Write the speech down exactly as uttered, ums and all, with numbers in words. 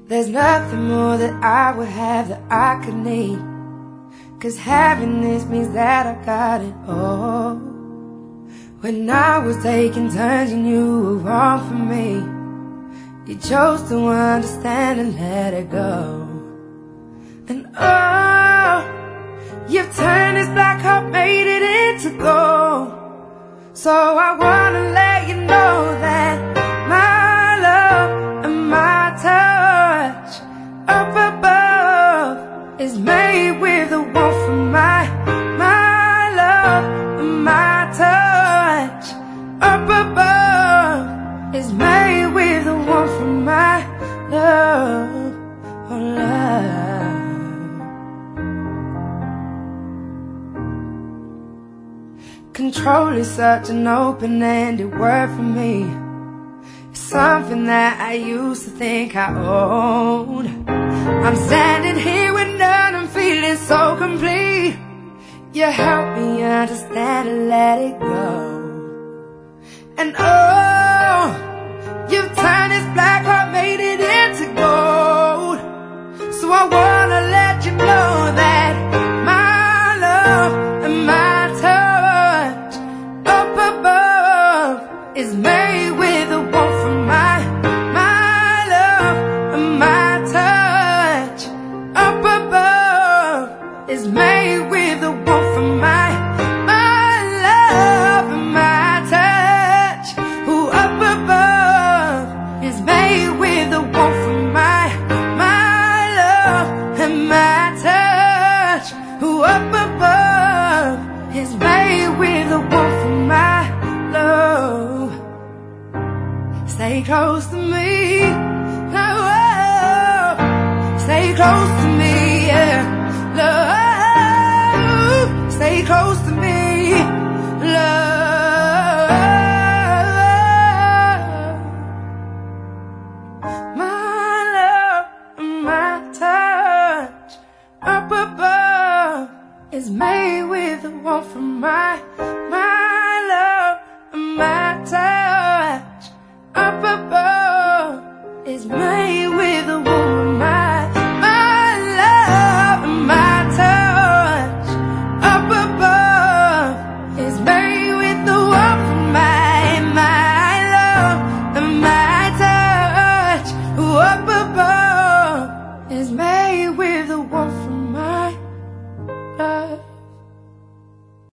There's nothing more that I would have that I could need, 'cause having this means that I got it all. When I was taking turns and you were wrong for me, you chose to understand and let it go. And oh, you've turned this black heart, made it into gold. So I wanna let you know that my love and my touch up above is made with the warmth from my, my love and my touch up above is made with the warmth from my love, oh love. Control is such an open-ended word for me. It's something that I used to think I owned. I'm standing here with none, I'm feeling so complete. You help me understand and let it go. And oh, you've turned this black heart, made it into gold. So I wanna let you know that my love and my touch up above is made with the warmth from my, my love and my touch up above is made with the warmth from my, my love and my touch. Who up above is made with the warmth from my, my love and my touch. Who up above is made with the warmth from my love. Stay close to me, oh, stay close to me.